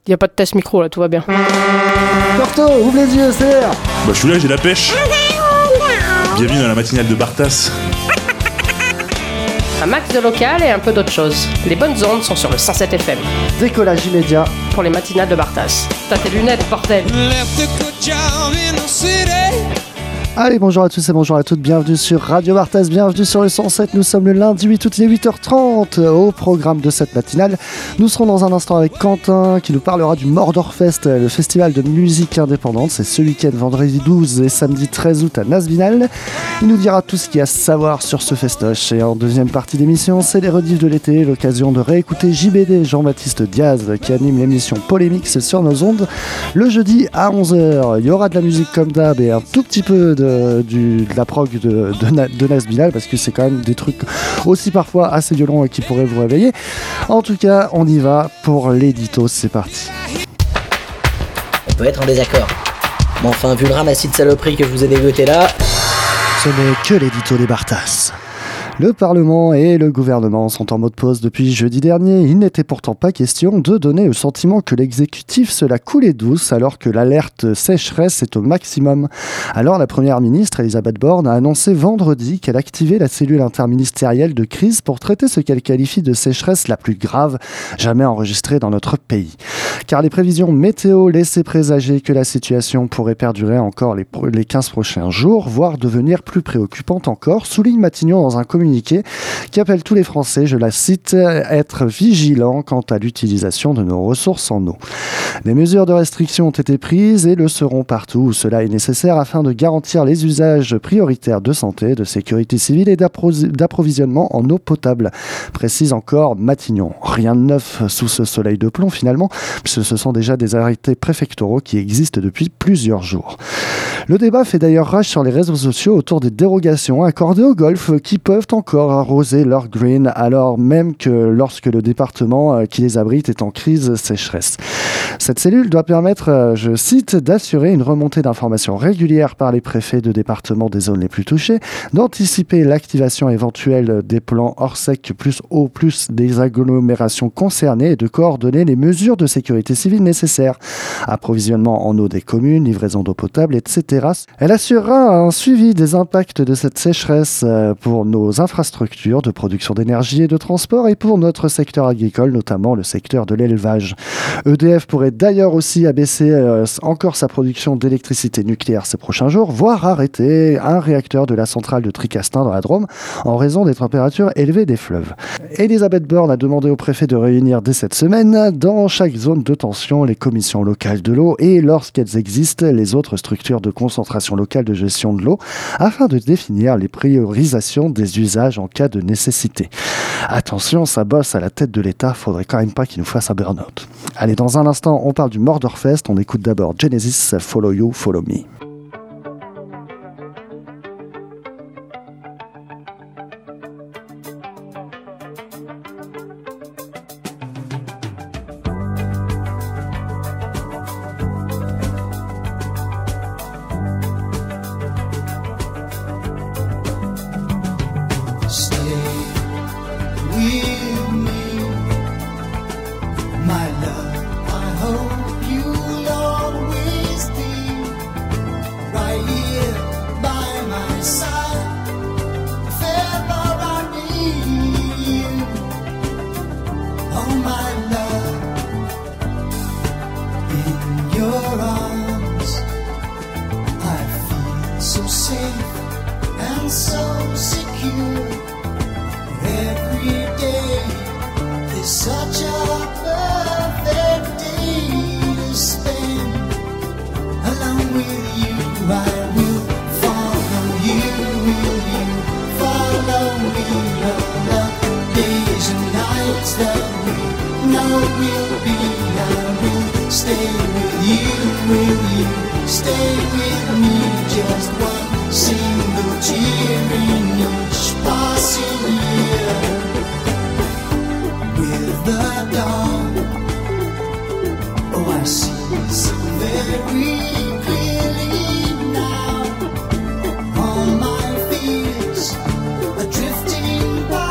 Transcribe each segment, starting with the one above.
Y a pas de test micro là, tout va bien. Porto, ouvre les yeux, c'est l'air. Bah je suis là, j'ai la pêche. Bienvenue dans la matinale de Bartas. Un max de local et un peu d'autre chose. Les bonnes ondes sont sur le 107 FM. Décollage immédiat. Pour les matinales de Bartas. T'as tes lunettes, bordel. Allez, bonjour à tous et bonjour à toutes, bienvenue sur Radio Bartas, bienvenue sur le 107, nous sommes le lundi 8 août, il est 8h30 au programme de cette matinale. Nous serons dans un instant avec Quentin qui nous parlera du Mordorfest, le festival de musique indépendante, c'est ce week-end, vendredi 12 et samedi 13 août à Nasvinal. Il nous dira tout ce qu'il y a à savoir sur ce festoche et en deuxième partie d'émission, c'est les rediffs de l'été, l'occasion de réécouter JBD, Jean-Baptiste Diaz qui anime l'émission Polémix sur nos ondes le jeudi à 11h. Il y aura de la musique comme d'hab et un tout petit peu de la prog de Nasvinal parce que c'est quand même des trucs aussi parfois assez violents et qui pourraient vous réveiller. En tout cas, on y va pour l'édito, c'est parti. On peut être en désaccord. Mais enfin, vu le ramassis de saloperies que je vous ai dégoté là... Ce n'est que l'édito des Bartas. Le Parlement et le gouvernement sont en mode pause depuis jeudi dernier. Il n'était pourtant pas question de donner le sentiment que l'exécutif se la coulait douce alors que l'alerte sécheresse est au maximum. Alors la première ministre Elisabeth Borne a annoncé vendredi qu'elle activait la cellule interministérielle de crise pour traiter ce qu'elle qualifie de sécheresse la plus grave jamais enregistrée dans notre pays. Car les prévisions météo laissaient présager que la situation pourrait perdurer encore les 15 prochains jours, voire devenir plus préoccupante encore, souligne Matignon dans un communiqué qui appelle tous les Français, je la cite, à être vigilants quant à l'utilisation de nos ressources en eau. Des mesures de restriction ont été prises et le seront partout où cela est nécessaire afin de garantir les usages prioritaires de santé, de sécurité civile et d'approvisionnement en eau potable, précise encore Matignon. Rien de neuf sous ce soleil de plomb finalement, puisque ce sont déjà des arrêtés préfectoraux qui existent depuis plusieurs jours. Le débat fait d'ailleurs rage sur les réseaux sociaux autour des dérogations accordées au golf qui peuvent encore arroser leur green alors même que lorsque le département qui les abrite est en crise sécheresse. Cette cellule doit permettre, je cite, d'assurer une remontée d'informations régulière par les préfets de département des zones les plus touchées, d'anticiper l'activation éventuelle des plans hors sec plus eau plus des agglomérations concernées et de coordonner les mesures de sécurité civile nécessaires. Approvisionnement en eau des communes, livraison d'eau potable, etc. Elle assurera un suivi des impacts de cette sécheresse pour nos infrastructures de production d'énergie et de transport et pour notre secteur agricole, notamment le secteur de l'élevage. EDF pourrait d'ailleurs aussi abaisser encore sa production d'électricité nucléaire ces prochains jours, voire arrêter un réacteur de la centrale de Tricastin dans la Drôme en raison des températures élevées des fleuves. Elisabeth Borne a demandé au préfet de réunir dès cette semaine dans chaque zone de tension les commissions locales de l'eau et, lorsqu'elles existent, les autres structures de concentration locale de gestion de l'eau afin de définir les priorisations des usages en cas de nécessité. Attention, ça bosse à la tête de l'État, faudrait quand même pas qu'il nous fasse un burn-out. Allez, dans un instant, on parle du Mordorfest, on écoute d'abord Genesis, Follow You, Follow Me.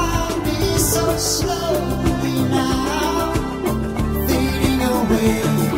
Slowly now, fading away.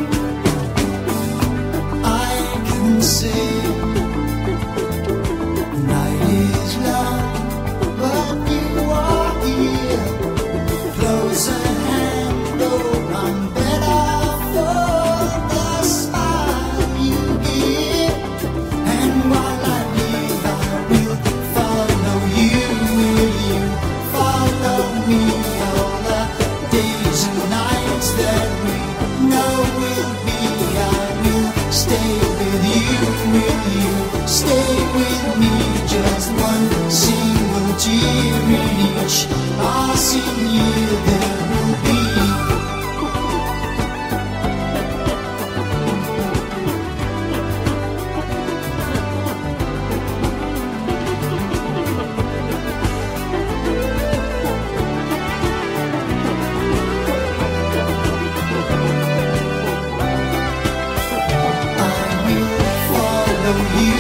follow you,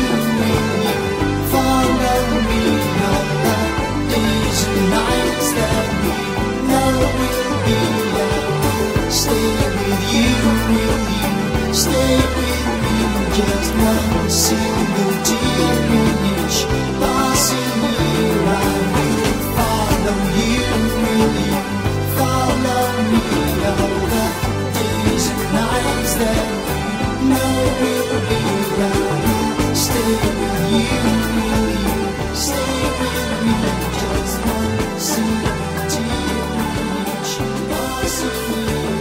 follow me all the days and nights that we know will be. I'll stay with you, stay with me. Just one single tear in each passing year. I will follow you, follow me all the days and nights that no will be. I will stay with you, stay with me. Just one single tear in each passing year.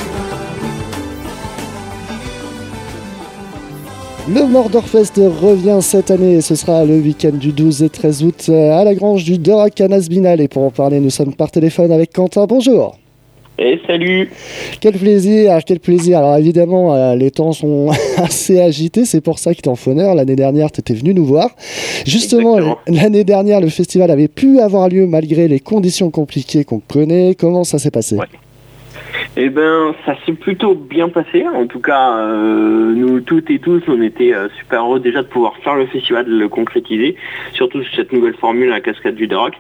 Le Mordorfest revient cette année et ce sera le week-end du 12 et 13 août à la Grange du Dorac à Nasbinal. Et pour en parler, nous sommes par téléphone avec Quentin. Bonjour. Et salut. Quel plaisir, quel plaisir. Alors évidemment, les temps sont assez agités, c'est pour ça que t'es en fauneur. L'année dernière, tu étais venu nous voir. Justement, l'année dernière, le festival avait pu avoir lieu malgré les conditions compliquées qu'on connaît. Comment ça s'est passé ? Eh ben, ça s'est plutôt bien passé. En tout cas, nous toutes et tous, on était super heureux déjà de pouvoir faire le festival, de le concrétiser. Surtout cette nouvelle formule à la cascade du Dorac.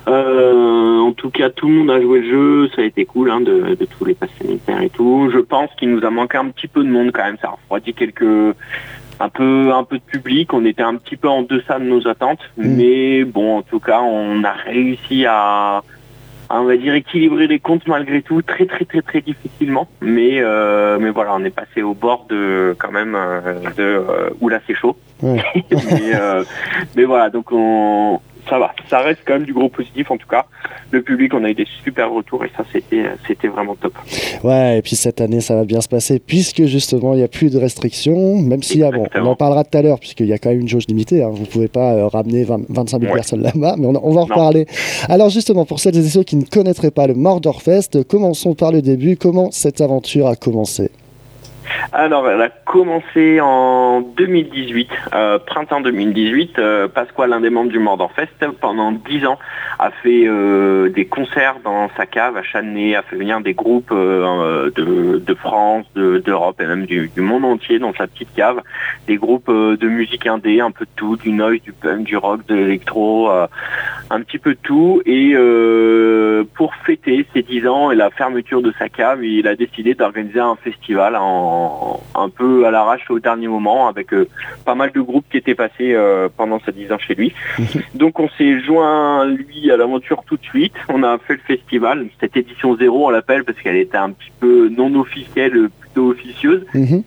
En tout cas, tout le monde a joué le jeu. Ça a été cool de tous les passes sanitaires et tout. Je pense qu'il nous a manqué un petit peu de monde quand même. Ça a refroidi un peu de public. On était un petit peu en deçà de nos attentes. Mais bon, en tout cas, on a réussi à on va dire équilibrer les comptes malgré tout, très difficilement, mais voilà, on est passé au bord de quand même où là c'est chaud. Ouais. mais voilà, donc ça va, ça reste quand même du gros positif en tout cas. Le public, on a eu des super retours et ça c'était vraiment top. Ouais, et puis cette année ça va bien se passer puisque justement il n'y a plus de restrictions, même s'il y a, bon, on en parlera tout à l'heure puisqu'il y a quand même une jauge limitée, vous ne pouvez pas ramener 25 000 personnes là-bas, mais on va en reparler. Alors justement, pour celles et ceux qui ne connaîtraient pas le Mordorfest, commençons par le début. Comment cette aventure a commencé ? Alors, elle a commencé en 2018, printemps 2018. Pasquale, l'un des membres du Mordorfest, pendant 10 ans, a fait des concerts dans sa cave à Channey, a fait venir des groupes de France, d'Europe et même du monde entier dans sa petite cave. Des groupes de musique indé, un peu de tout, du noise, du punk, du rock, de l'électro, un petit peu de tout. Et pour fêter ses 10 ans et la fermeture de sa cave, il a décidé d'organiser un festival un peu à l'arrache au dernier moment avec pas mal de groupes qui étaient passés pendant ces 10 ans chez lui. Donc on s'est joint lui à l'aventure tout de suite. On a fait le festival, cette édition 0 on l'appelle parce qu'elle était un petit peu non officielle, plutôt officieuse.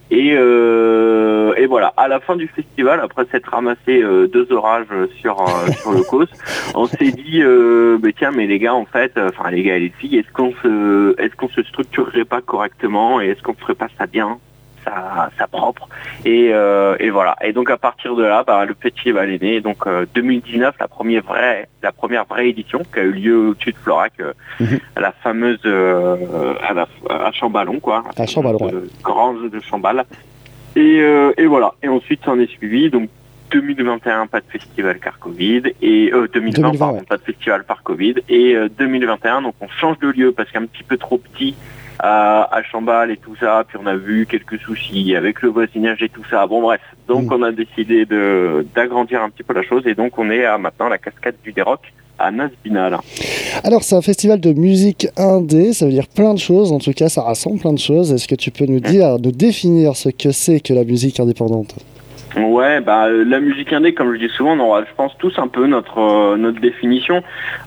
Et voilà, à la fin du festival, après s'être ramassé 2 orages sur le cause, on s'est dit tiens mais les gars en fait, enfin les gars et les filles, est-ce qu'on se structurerait pas correctement et est-ce qu'on ferait pas ça bien, ça propre et voilà. Et donc à partir de là, le festival est né. Donc 2019, la première vraie édition qui a eu lieu au-dessus de Florac, à la fameuse à Chamballon quoi. À Chamballon, Grange de Chambal. Et voilà. Et ensuite ça en est suivi. Donc 2021 pas de festival car Covid et 2020 pardon, pas de festival par Covid et 2021 donc on change de lieu parce qu'un petit peu trop petit à Chambal et tout ça, puis on a vu quelques soucis avec le voisinage et tout ça, bon bref, donc on a décidé d'agrandir un petit peu la chose et donc on est à maintenant la cascade du Dorac à Nasbinal. Alors c'est un festival de musique indé, ça veut dire plein de choses, en tout cas ça rassemble plein de choses. Est-ce que tu peux nous définir ce que c'est que la musique indépendante ? Ouais, la musique indé, comme je dis souvent, on aura, je pense, tous un peu notre définition.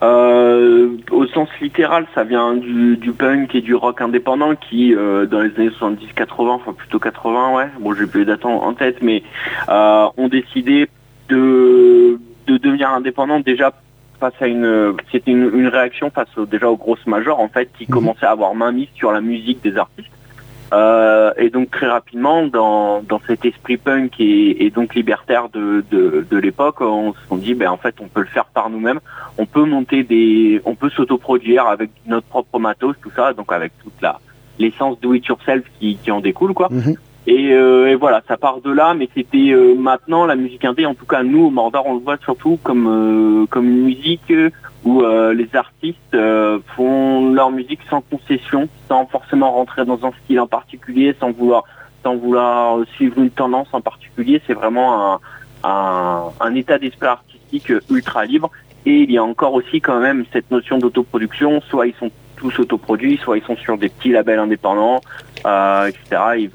Au sens littéral, ça vient du punk et du rock indépendant qui, dans les années 70-80, enfin plutôt 80, ouais, bon j'ai plus les dates en tête, mais ont décidé de devenir indépendants déjà face à c'était une réaction face déjà aux grosses majors en fait qui commençaient à avoir main mise sur la musique des artistes. Et donc très rapidement dans cet esprit punk et donc libertaire de l'époque, on s'est dit en fait on peut le faire par nous-mêmes, on peut on peut s'autoproduire avec notre propre matos, tout ça, donc avec toute l'essence do it yourself qui en découle quoi. Et voilà, ça part de là, mais c'était maintenant la musique indé, en tout cas nous au Mordor on le voit surtout comme une musique où les artistes font leur musique sans concession, sans forcément rentrer dans un style en particulier, sans vouloir suivre une tendance en particulier. C'est vraiment un état d'esprit artistique ultra libre. Et il y a encore aussi quand même cette notion d'autoproduction. Soit ils sont tous autoproduits, soit ils sont sur des petits labels indépendants, etc. Ils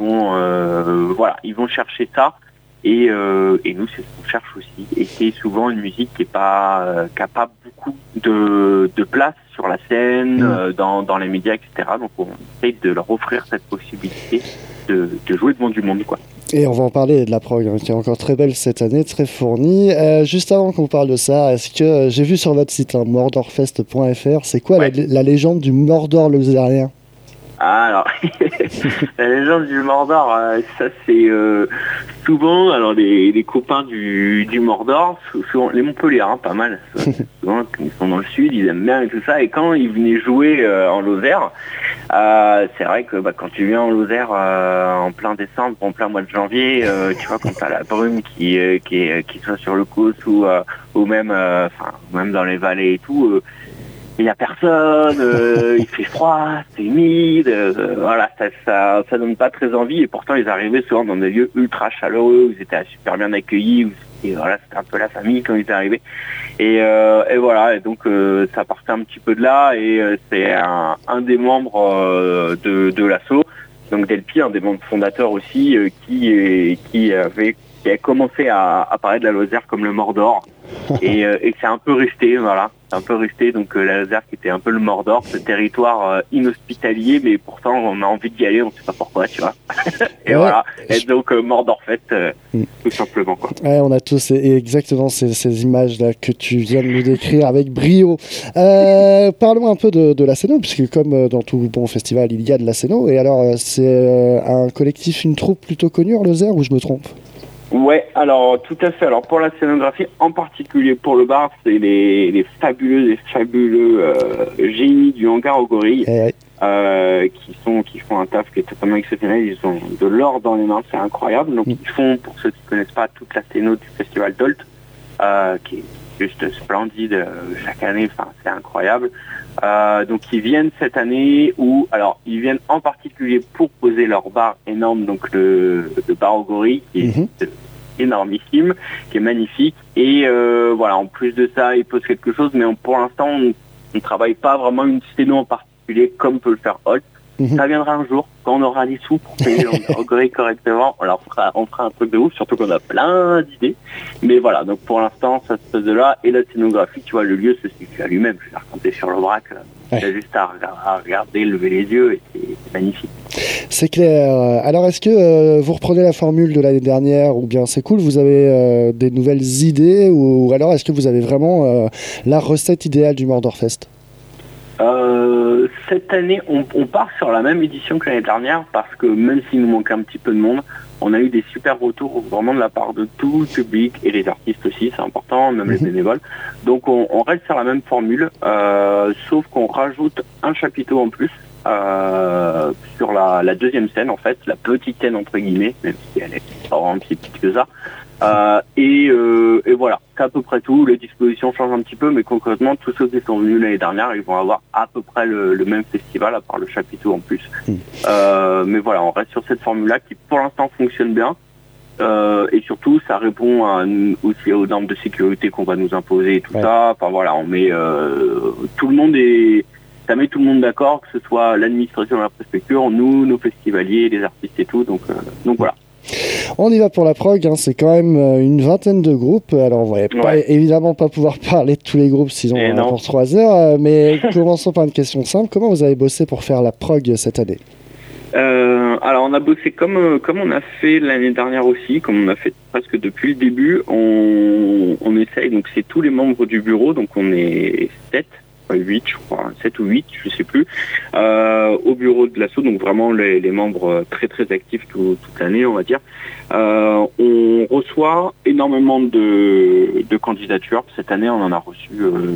vont chercher ça. Et nous, c'est ce qu'on cherche aussi. Et c'est souvent une musique qui a pas beaucoup de place sur la scène, dans les médias, etc. Donc on essaye de leur offrir cette possibilité de jouer devant du monde, quoi. Et on va en parler de la prog, qui est encore très belle cette année, très fournie. Juste avant qu'on parle de ça, est-ce que j'ai vu sur votre site, mordorfest.fr, c'est quoi la légende du Mordor lausanien? Ah, alors, la légende du Mordor, ça c'est souvent, alors les copains du Mordor, souvent les Montpelliérains, pas mal, souvent ils sont dans le sud, ils aiment bien et tout ça, et quand ils venaient jouer en Lozère, c'est vrai que quand tu viens en Lozère en plein décembre, en plein mois de janvier, tu vois, quand t'as la brume qui soit sur le Causse ou même dans les vallées et tout, il n'y a personne, il fait froid, c'est humide, voilà, ça donne pas très envie, et pourtant ils arrivaient souvent dans des lieux ultra chaleureux, où ils étaient super bien accueillis, et voilà, c'était un peu la famille quand ils étaient arrivés. Et voilà, et donc ça partait un petit peu de là, et c'est un des membres de l'asso, donc Delpi, un des membres fondateurs aussi, qui a commencé à parler de la Lozère comme le Mordor, et c'est un peu resté, voilà. C'est un peu resté, donc la Lozère qui était un peu le Mordor, ce territoire inhospitalier, mais pourtant on a envie d'y aller, on sait pas pourquoi, tu vois. Et voilà, et donc Mordorfest, tout simplement, quoi. Ouais, on a tous exactement ces images-là que tu viens de nous décrire avec brio. Parlons un peu de la Scéno, puisque comme dans tout bon festival, il y a de la Scéno, et alors c'est un collectif, une troupe plutôt connue en Lozère, ou je me trompe? Ouais, alors tout à fait. Alors pour la scénographie, en particulier pour le bar, c'est les fabuleux génies du hangar aux gorilles qui font un taf qui est totalement exceptionnel. Ils ont de l'or dans les mains, c'est incroyable. Donc ils font, pour ceux qui ne connaissent pas, toute la scéno du festival Dolt, qui est juste splendide chaque année. Enfin, c'est incroyable. Donc ils viennent cette année ils viennent en particulier pour poser leur bar énorme, donc le bar aux gorilles, qui est énormissime, qui est magnifique, et voilà, en plus de ça ils posent quelque chose, mais pour l'instant on ne travaille pas vraiment une scéno en particulier comme peut le faire Holt. Ça viendra un jour, quand on aura les sous pour payer aux gorilles correctement, on fera un truc de ouf, surtout qu'on a plein d'idées. Mais voilà, donc pour l'instant, ça se passe de là. Et la scénographie, tu vois, le lieu se situe à lui-même. Je veux dire, quand t'es sur le brac, t'as juste à regarder, lever les yeux, et c'est magnifique. C'est clair. Alors, est-ce que vous reprenez la formule de l'année dernière, ou bien c'est cool, vous avez des nouvelles idées, ou alors est-ce que vous avez vraiment la recette idéale du Mordorfest? Cette année, on part sur la même édition que l'année dernière, parce que même s'il nous manque un petit peu de monde, on a eu des super retours vraiment de la part de tout le public, et les artistes aussi, c'est important, même les bénévoles. Donc on reste sur la même formule, sauf qu'on rajoute un chapiteau en plus sur la deuxième scène, en fait, la petite scène entre guillemets, même si elle est pas vraiment si petite que ça. Et voilà, c'est à peu près tout. Les dispositions changent un petit peu, mais concrètement, tous ceux qui sont venus l'année dernière, ils vont avoir à peu près le même festival, à part le chapiteau en plus. Mais voilà, on reste sur cette formule-là qui, pour l'instant, fonctionne bien. Et surtout, ça répond aussi aux normes de sécurité qu'on va nous imposer et tout ça. Enfin voilà, on met tout le monde ça met tout le monde d'accord, que ce soit l'administration de la préfecture, nous, nos festivaliers, les artistes et tout. Donc voilà. On y va pour la prog, c'est quand même une vingtaine de groupes. Alors on va évidemment pas pouvoir parler de tous les groupes, sinon on a pour 3 heures. Mais commençons par une question simple. Comment vous avez bossé pour faire la prog cette année? Alors on a bossé comme on a fait l'année dernière aussi, comme on a fait presque depuis le début. On essaye, donc c'est tous les membres du bureau, donc on est 8 je crois, 7 ou 8, je sais plus, au bureau de l'asso, donc vraiment les membres très très actifs toute l'année, on va dire. On reçoit énormément de candidatures. Cette année, on en a reçu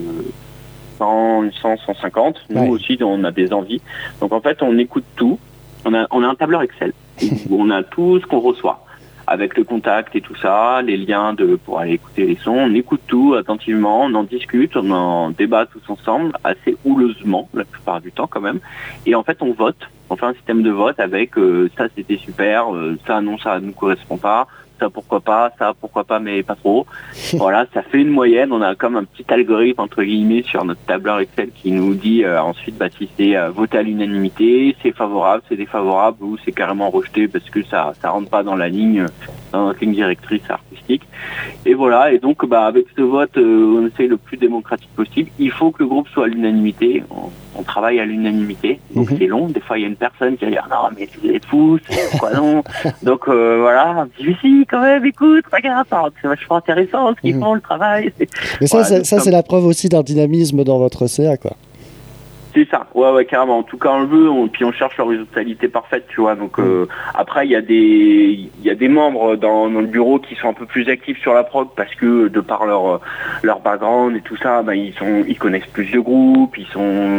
150. Nous aussi, on a des envies. Donc en fait, on écoute tout. On a un tableur Excel où on a tout ce qu'on reçoit, avec le contact et tout ça, les liens pour aller écouter les sons. On écoute tout attentivement, on en discute, on en débat tous ensemble, assez houleusement la plupart du temps quand même. Et en fait, on vote. On fait un système de vote avec ça c'était super, ça non, ça nous correspond pas, ça pourquoi pas, mais pas trop. Voilà, ça fait une moyenne. On a comme un petit algorithme entre guillemets sur notre tableur Excel qui nous dit ensuite si c'est voté à l'unanimité, c'est favorable, c'est défavorable ou c'est carrément rejeté parce que ça rentre pas dans notre ligne directrice artistique. Et voilà, et donc avec ce vote, on essaye le plus démocratique possible. Il faut que le groupe soit à l'unanimité. On travaille à l'unanimité, donc c'est long. Des fois, il y a une personne qui va dire non, mais vous êtes fous, c'est quoi non. Donc voilà, je dis si quand même, écoute, regarde, c'est vachement intéressant ce qu'ils font, le travail. Mais ça, c'est la preuve aussi d'un dynamisme dans votre CA, quoi. C'est ça, ouais, carrément. En tout cas, on le veut, puis on cherche l'horizontalité parfaite, tu vois. Donc après, il y a des membres dans le bureau qui sont un peu plus actifs sur la prog parce que de par leur background et tout ça, ils connaissent plus de groupes, ils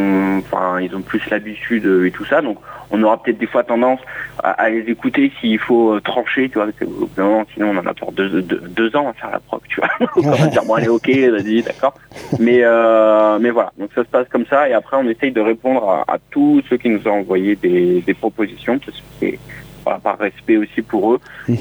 ont plus l'habitude et tout ça. Donc on aura peut-être des fois tendance à les écouter s'il faut trancher, tu vois. Parce que, sinon on en a pour 2 ans à faire la prog, tu vois. Donc on va dire bon allez, ok, vas-y, d'accord. Mais voilà. Donc ça se passe comme ça et après on essaye de répondre à tous ceux qui nous ont envoyé des propositions parce que c'est par respect aussi pour eux.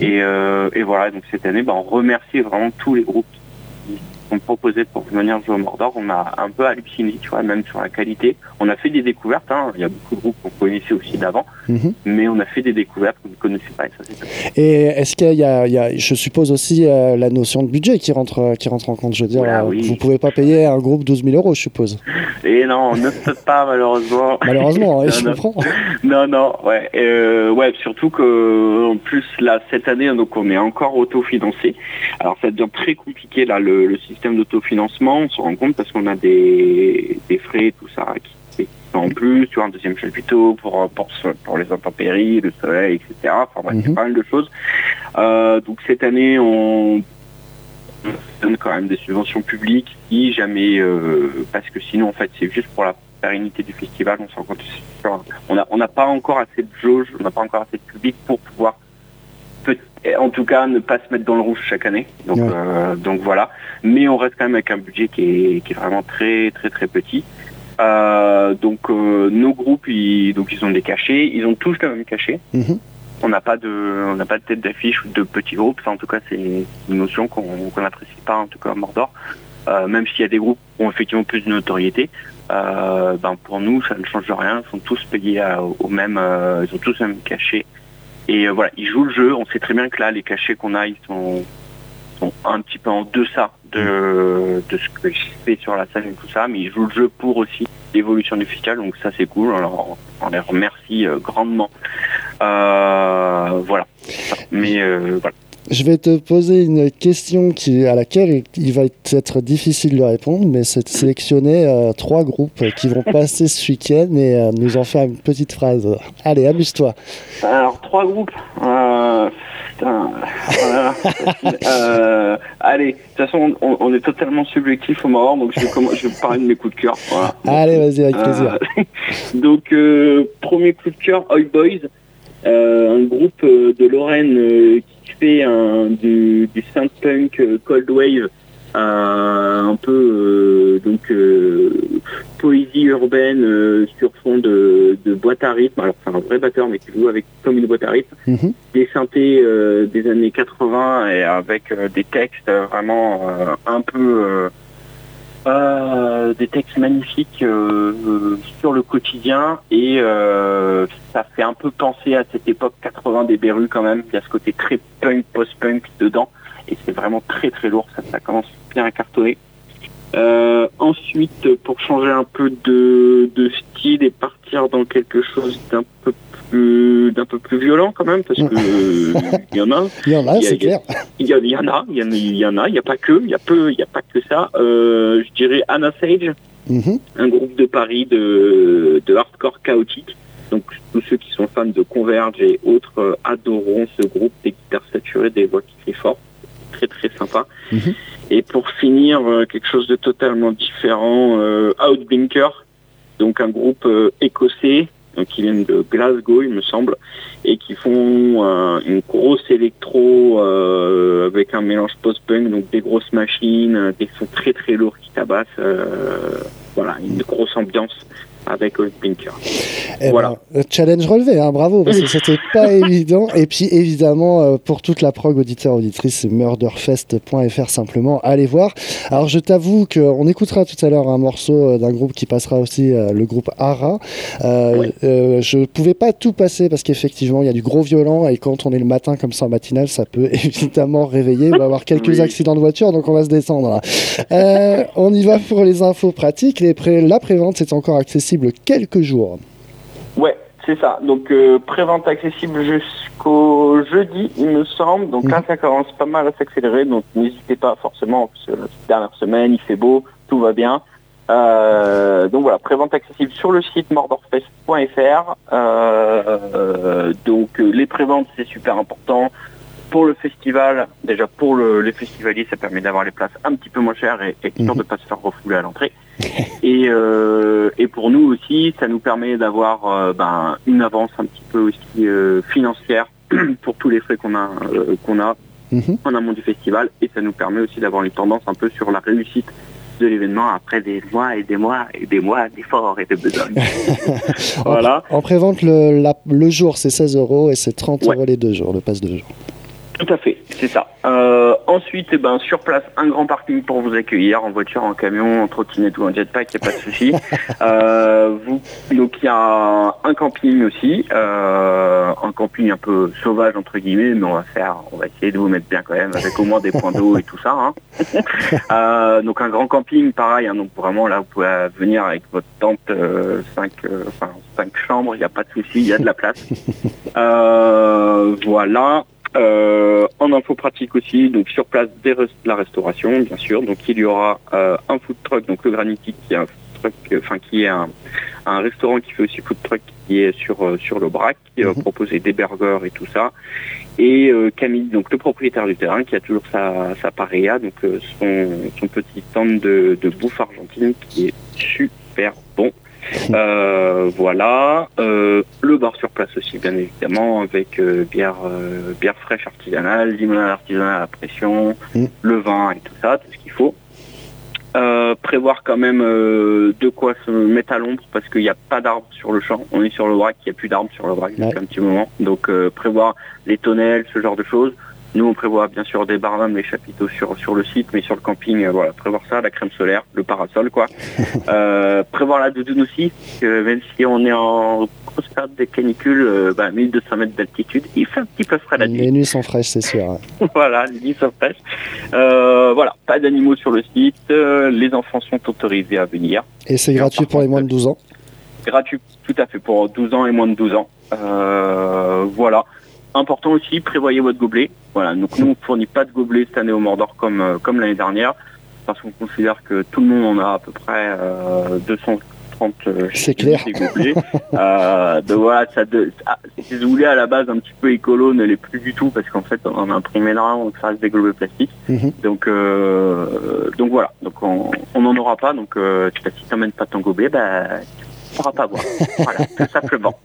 Et voilà, donc cette année, on remercie vraiment tous les groupes qui sont proposés pour venir jouer au Mordor. On a un peu halluciné, tu vois, même sur la qualité. On a fait des découvertes, il y a beaucoup de groupes qu'on connaissait aussi d'avant, mais on a fait des découvertes qu'on ne connaissait pas et ça c'est top. Et est-ce qu'il y a, je suppose aussi la notion de budget qui rentre en compte, je veux dire, oui. Vous pouvez pas payer un groupe 12 000 €, je suppose. Et non, on ne peut pas malheureusement. Malheureusement, je comprends. Non, ouais, surtout que en plus là cette année, donc on est encore autofinancé. Alors ça devient très compliqué là le système d'autofinancement. On se rend compte parce qu'on a des frais, tout ça qui sont en plus, tu vois, un deuxième chapiteau pour les intempéries, le soleil, etc. Enfin bref, pas mal de choses. Donc cette année on donne quand même des subventions publiques si jamais parce que sinon en fait c'est juste pour la pérennité du festival. On se rend compte on n'a pas encore assez de jauge, on n'a pas encore assez de public pour pouvoir en tout cas ne pas se mettre dans le rouge chaque année. Donc voilà, mais on reste quand même avec un budget qui est vraiment très très très petit. Donc nos groupes ils ont des cachets, ils ont tous le même cachet. On n'a pas de tête d'affiche ou de petits groupes. Ça, en tout cas, c'est une notion qu'on n'apprécie pas, en tout cas à Mordor. Même s'il y a des groupes qui ont effectivement plus de notoriété, pour nous, ça ne change rien. Ils sont tous payés au même, ils ont tous le même cachet. Et voilà, ils jouent le jeu. On sait très bien que là, les cachets qu'on a, ils sont un petit peu en deçà de ce que je fais sur la scène et tout ça, mais ils jouent le jeu pour aussi l'évolution du festival, donc ça c'est cool. Alors on les remercie grandement. Voilà. Mais voilà. Je vais te poser une question à laquelle il va être difficile de répondre, mais c'est de sélectionner 3 groupes qui vont passer ce week-end et nous en faire une petite phrase. Allez, amuse-toi. Alors 3 groupes. Putain. Voilà. Allez, de toute façon, on est totalement subjectif au Mordor, donc je vais parler de mes coups de cœur. Voilà. Allez, vas-y, avec plaisir. Donc, premier coup de cœur, Oi Boys, un groupe de Lorraine qui fait du synth punk cold wave, un peu poésie urbaine sur fond de boîte à rythme. Alors c'est un vrai batteur mais qui joue comme une boîte à rythme. Des synthés des années 80 et avec des textes vraiment un peu des textes magnifiques sur le quotidien et ça fait un peu penser à cette époque 80 des Berus quand même. Il y a ce côté très punk, post-punk dedans et c'est vraiment très très lourd. Ça commence bien à cartonner. Ensuite, pour changer un peu de style et partir dans quelque chose d'un peu plus violent quand même, parce que il y en a. Il y en a, c'est clair. Il y en a. Il y a pas que ça. Je dirais Anna Sage, un groupe de Paris de hardcore chaotique. Donc tous ceux qui sont fans de Converge et autres adoreront ce groupe, des guitares saturées, des voix qui crient fort. Très très sympa. Et pour finir, quelque chose de totalement différent, Outblinker, donc un groupe écossais qui viennent de Glasgow il me semble, et qui font une grosse électro avec un mélange post-punk, donc des grosses machines, des sons très très lourds qui tabassent, voilà, une grosse ambiance. avec Pink. Eh Voilà. ben, challenge relevé, hein, bravo, parce que c'était pas évident. Et puis évidemment, pour toute la prog auditeur auditrice, c'est murderfest.fr simplement, allez voir. Alors je t'avoue qu'on écoutera tout à l'heure un morceau d'un groupe qui passera aussi, le groupe Ara. Je pouvais pas tout passer parce qu'effectivement il y a du gros violent et quand on est le matin comme ça en matinale, ça peut évidemment réveiller. On va avoir quelques accidents de voiture, donc on va se descendre. On y va pour les infos pratiques. La prévente est encore accessible quelques jours. Ouais, c'est ça. Donc prévente accessible jusqu'au jeudi, il me semble. Donc là, ça commence pas mal à s'accélérer. Donc n'hésitez pas forcément, parce que la dernière semaine, il fait beau, tout va bien. Donc voilà, prévente accessible sur le site mordorfest.fr. Donc les préventes, c'est super important. Pour le festival, déjà pour les festivaliers, ça permet d'avoir les places un petit peu moins chères et sûr de ne pas se faire refouler à l'entrée. Et pour nous aussi, ça nous permet d'avoir une avance un petit peu aussi financière pour tous les frais qu'on a en amont du festival. Et ça nous permet aussi d'avoir une tendance un peu sur la réussite de l'événement après des mois et des mois et des mois d'efforts et de besogne. Voilà. En prévente, le jour, c'est 16 € et c'est 30 € les 2 jours, le pass 2 jours. Tout à fait, c'est ça. Ensuite, sur place, un grand parking pour vous accueillir, en voiture, en camion, en trottinette ou en jetpack, il n'y a pas de souci. Donc il y a un camping aussi, un camping un peu sauvage entre guillemets, mais on va essayer de vous mettre bien quand même, avec au moins des points d'eau et tout ça. Hein. Donc un grand camping, pareil, hein, donc vraiment là vous pouvez venir avec votre tente, 5 chambres, il n'y a pas de souci, il y a de la place. Voilà. En info pratique aussi, donc sur place la restauration, bien sûr. Donc il y aura un food truck, donc le Granity qui est un food truck, qui est un restaurant qui fait aussi food truck qui est sur l'Aubrac, qui va proposer des burgers et tout ça. Et Camille, donc le propriétaire du terrain, qui a toujours sa paella, donc son petit stand de bouffe argentine qui est super bon. Voilà, le bar sur place aussi bien évidemment avec bière fraîche artisanale, limonade artisanale à pression, le vin et tout ça, tout ce qu'il faut. Prévoir quand même de quoi se mettre à l'ombre parce qu'il n'y a pas d'arbres sur le champ, on est sur le Vrac, il n'y a plus d'arbres sur le Vrac depuis un petit moment, donc prévoir les tonnelles, ce genre de choses. Nous, on prévoit bien sûr des barnums, les chapiteaux sur le site, mais sur le camping, prévoir ça, la crème solaire, le parasol, quoi. Prévoir la doudoune aussi, que même si on est en grosse période de canicule, 1200 mètres d'altitude, il fait un petit peu frais la nuit. Les nuits sont fraîches, c'est sûr. Voilà, les nuits sont fraîches. Voilà, pas d'animaux sur le site, les enfants sont autorisés à venir. Et c'est gratuit pour les moins de 12 ans. Gratuit, tout à fait, pour 12 ans et moins de 12 ans. Voilà. Important aussi, prévoyez votre gobelet. Voilà, donc nous on ne fournit pas de gobelet cette année au Mordor comme l'année dernière, parce qu'on considère que tout le monde en a à peu près 230 c'est clair. Gobelets. Donc voilà, si vous voulez à la base un petit peu écolo, ne l'est plus du tout, parce qu'en fait on en a imprimé énormément, donc ça reste des gobelets plastiques. Donc voilà, donc on n'en aura pas, donc si tu n'emmènes pas ton gobelet, tu ne pourras pas boire. Voilà, tout simplement.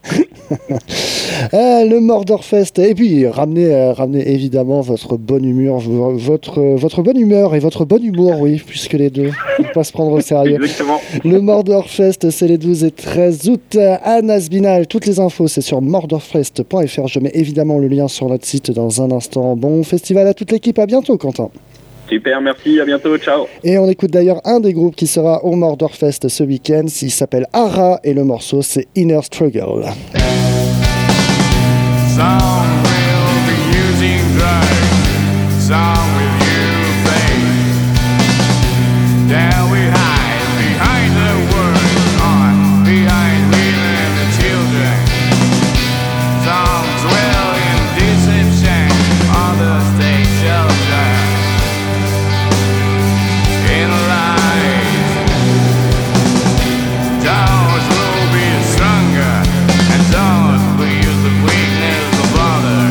Le Mordorfest, et puis ramenez évidemment votre bonne humeur, votre bonne humeur et votre bon humour, oui, puisque les deux, il ne faut pas se prendre au sérieux. Exactement. Le Mordorfest, c'est les 12 et 13 août à Nasbinal. Toutes les infos, c'est sur mordorfest.fr. Je mets évidemment le lien sur notre site dans un instant. Bon festival à toute l'équipe, à bientôt Quentin. Super, merci, à bientôt, ciao. Et on écoute d'ailleurs un des groupes qui sera au Mordorfest ce week-end. Il s'appelle Ara et le morceau c'est Inner Struggle. Some will be using drugs, some will use faith. There we hide behind the words, or behind women and the children. Some dwell in deception, others take shelter in lies. Those will be stronger, and those will use the weakness of others.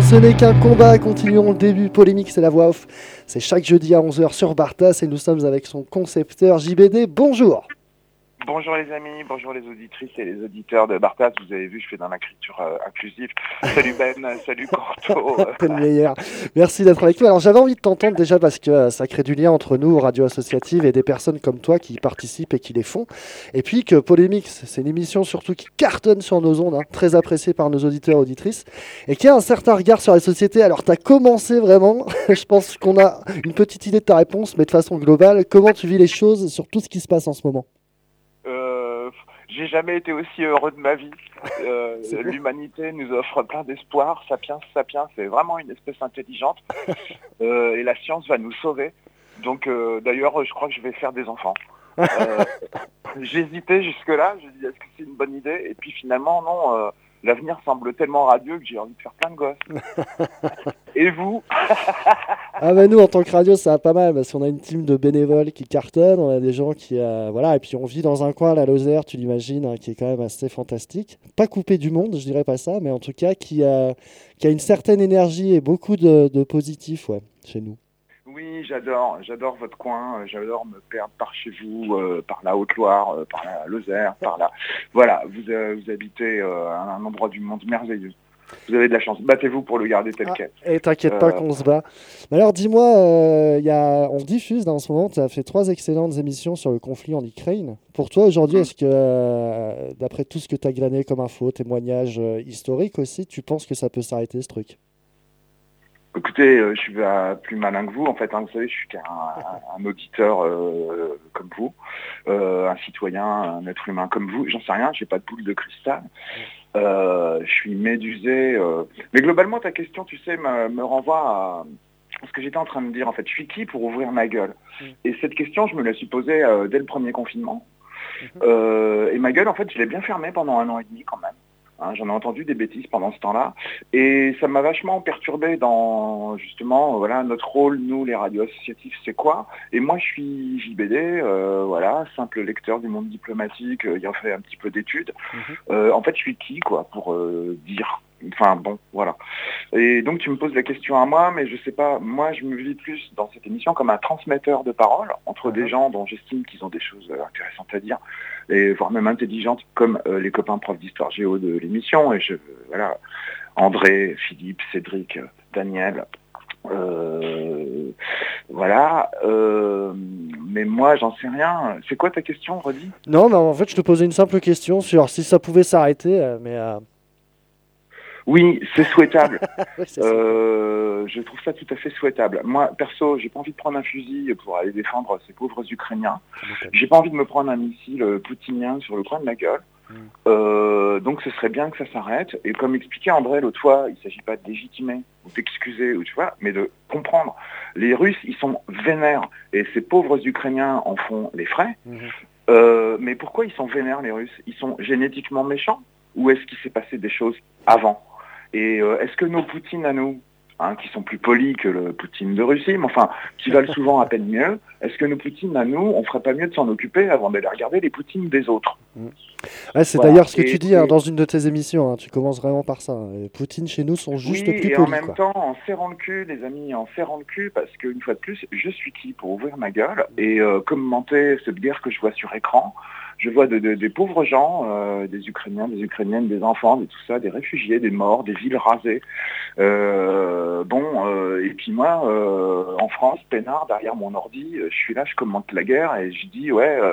Ce n'est qu'un combat, continuons le début, polémique, c'est la voix off. C'est chaque jeudi à 11h sur Bartas et nous sommes avec son concepteur JBD. Bonjour. Bonjour les amis, bonjour les auditrices et les auditeurs de Bartas. Vous avez vu, je fais dans l'écriture inclusive. Salut Ben, salut Corto. Peine meilleure. Merci d'être avec nous. Alors j'avais envie de t'entendre déjà parce que ça crée du lien entre nous, Radio Associative, et des personnes comme toi qui y participent et qui les font. Et puis que Polémique, c'est une émission surtout qui cartonne sur nos ondes, hein, très appréciée par nos auditeurs et auditrices, et qui a un certain regard sur la société. Alors tu as commencé vraiment, je pense qu'on a une petite idée de ta réponse, mais de façon globale, comment tu vis les choses sur tout ce qui se passe en ce moment? J'ai jamais été aussi heureux de ma vie. L'humanité nous offre plein d'espoir. Sapiens, c'est vraiment une espèce intelligente. Et la science va nous sauver. Donc d'ailleurs, je crois que je vais faire des enfants. J'hésitais jusque-là. Je dis, est-ce que c'est une bonne idée? Et puis finalement, non. L'avenir semble tellement radieux que j'ai envie de faire plein de gosses. Et vous? Ah bah nous en tant que radio ça va pas mal parce qu'on a une team de bénévoles qui cartonnent, on a des gens qui voilà, et puis on vit dans un coin, la Lozère, tu l'imagines, hein, qui est quand même assez fantastique, pas coupé du monde, je dirais pas ça, mais en tout cas qui a une certaine énergie et beaucoup de positif, ouais, chez nous. Oui, j'adore votre coin, j'adore me perdre par chez vous, par la Haute-Loire, par la Lozère, par là. Voilà, vous habitez à un endroit du monde merveilleux. Vous avez de la chance. Battez-vous pour le garder tel quel. Et t'inquiète pas qu'on se bat. Mais alors dis-moi, on diffuse là, en ce moment, tu as fait 3 excellentes émissions sur le conflit en Ukraine. Pour toi aujourd'hui, est-ce que, d'après tout ce que tu as glané comme info, témoignages historiques aussi, tu penses que ça peut s'arrêter ce truc? Écoutez, je suis plus malin que vous. En fait, hein, vous savez, je suis un auditeur comme vous, un citoyen, un être humain comme vous. J'en sais rien, j'ai pas de boule de cristal. Je suis médusé. Mais globalement, ta question, tu sais, me renvoie à ce que j'étais en train de dire. En fait, je suis qui pour ouvrir ma gueule? Et cette question, je me la suis posée dès le premier confinement. Et ma gueule, en fait, je l'ai bien fermée pendant 1 an et demi quand même. Hein, j'en ai entendu des bêtises pendant ce temps-là et ça m'a vachement perturbé dans justement voilà notre rôle, nous les radios associatifs, c'est quoi? Et moi je suis JBD, voilà, simple lecteur du monde diplomatique, ayant fait un petit peu d'études. En fait je suis qui quoi pour dire? Enfin bon, voilà. Et donc tu me poses la question à moi, mais je sais pas, moi je me vis plus dans cette émission comme un transmetteur de parole entre des gens dont j'estime qu'ils ont des choses intéressantes à dire, et voire même intelligentes, comme les copains profs d'histoire géo de l'émission, et voilà, André, Philippe, Cédric, Daniel, voilà, mais moi j'en sais rien. C'est quoi ta question, redis? Non, mais en fait je te posais une simple question sur si ça pouvait s'arrêter, mais... Oui, c'est souhaitable. Oui, c'est je trouve ça tout à fait souhaitable. Moi, perso, j'ai pas envie de prendre un fusil pour aller défendre ces pauvres Ukrainiens. J'ai pas envie de me prendre un missile poutinien sur le coin de la gueule. Donc ce serait bien que ça s'arrête. Et comme expliquait André l'autre fois, il ne s'agit pas de légitimer ou d'excuser, ou tu vois, mais de comprendre. Les Russes, ils sont vénères. Et ces pauvres Ukrainiens en font les frais. Mais pourquoi ils sont vénères, les Russes? Ils sont génétiquement méchants? Ou est-ce qu'il s'est passé des choses avant? Et est-ce que nos Poutines à nous, hein, qui sont plus polis que le Poutine de Russie, mais enfin, qui valent souvent à peine mieux, est-ce que nos Poutines à nous, on ferait pas mieux de s'en occuper avant d'aller regarder les Poutines des autres? Ouais, c'est voilà. D'ailleurs ce que tu dis hein, dans une de tes émissions, hein, tu commences vraiment par ça. Hein. Les Poutines chez nous sont juste plus polis. Et en même temps, en serrant le cul, les amis, en serrant le cul, parce qu'une fois de plus, je suis qui pour ouvrir ma gueule et commenter cette guerre que je vois sur écran? Je vois des pauvres gens, des Ukrainiens, des Ukrainiennes, des enfants, de tout ça, des réfugiés, des morts, des villes rasées. Et puis moi, en France, peinard, derrière mon ordi, je suis là, je commente la guerre et je dis,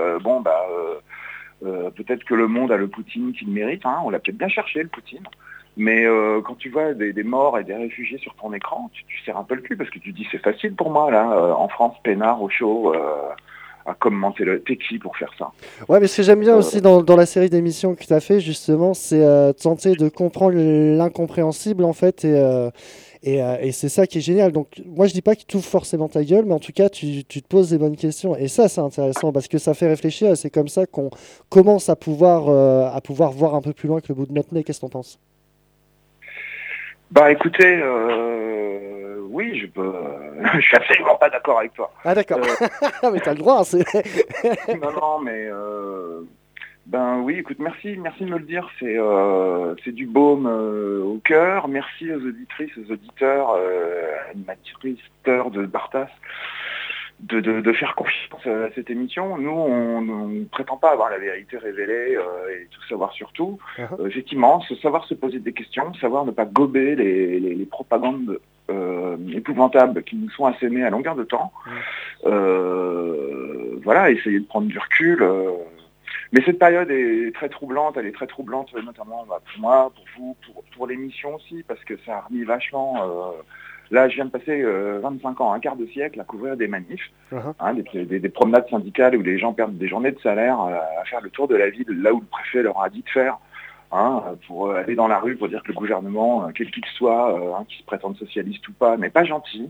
peut-être que le monde a le Poutine qu'il mérite, hein, on l'a peut-être bien cherché, le Poutine. Mais quand tu vois des morts et des réfugiés sur ton écran, tu serres un peu le cul parce que tu dis, c'est facile pour moi, là, en France, peinard, au chaud... à commenter t'es qui pour faire ça? Ouais, mais ce que j'aime bien aussi dans la série d'émissions que tu as fait, justement, c'est tenter de comprendre l'incompréhensible, en fait, et c'est ça qui est génial. Donc, moi, je dis pas que tu ouvres forcément ta gueule, mais en tout cas, tu te poses des bonnes questions. Et ça, c'est intéressant, parce que ça fait réfléchir, et c'est comme ça qu'on commence à pouvoir voir un peu plus loin que le bout de notre nez. Qu'est-ce que t'en penses? Bah écoutez, oui, je peux. Je suis absolument pas d'accord avec toi. Ah d'accord. Mais t'as le droit. Non, mais Ben oui, écoute, merci de me le dire, c'est du baume au cœur. Merci aux auditrices, aux auditeurs, animatrices de Bartas de faire confiance à cette émission. Nous, on ne prétend pas avoir la vérité révélée et tout savoir sur tout. Effectivement, savoir se poser des questions, savoir ne pas gober les propagandes épouvantables qui nous sont assénées à longueur de temps. Voilà, essayer de prendre du recul. Mais cette période est très troublante, elle est très troublante notamment pour moi, pour vous, pour l'émission aussi, parce que ça a remis vachement... là, je viens de passer 25 ans, un quart de siècle à couvrir des manifs, des promenades syndicales où les gens perdent des journées de salaire à faire le tour de la ville, là où le préfet leur a dit de faire, pour aller dans la rue pour dire que le gouvernement, quel qu'il soit, qui se prétende socialiste ou pas, n'est pas gentil.